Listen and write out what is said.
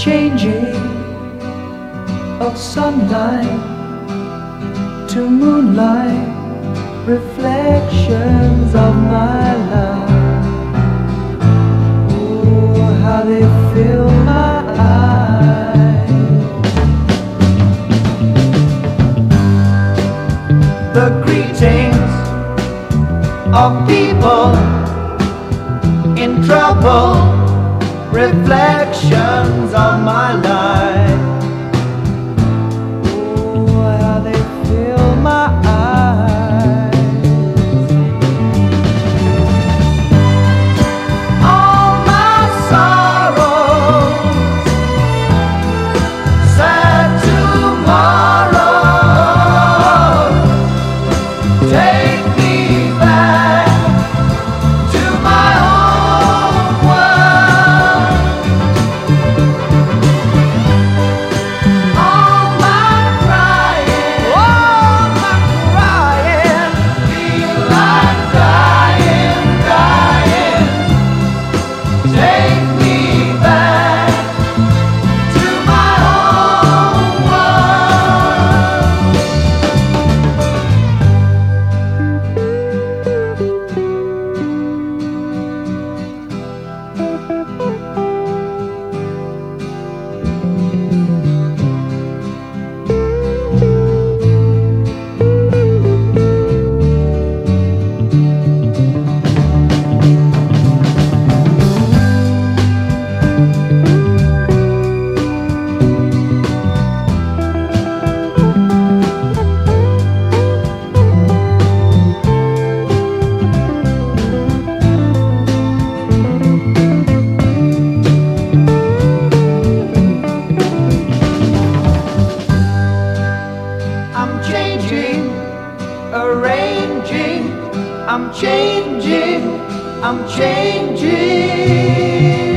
changing of sunlight to moonlight, reflections of my life. Oh, how they fill my eyes. The greetings of people in trouble, reflections of my life. Oh, how they fill my eyes. All my sorrows, sad tomorrow, take me back to my own world. All my crying, feel like dying, dying. Take me back to my own world. I'm changing, arranging, I'm changing, I'm changing.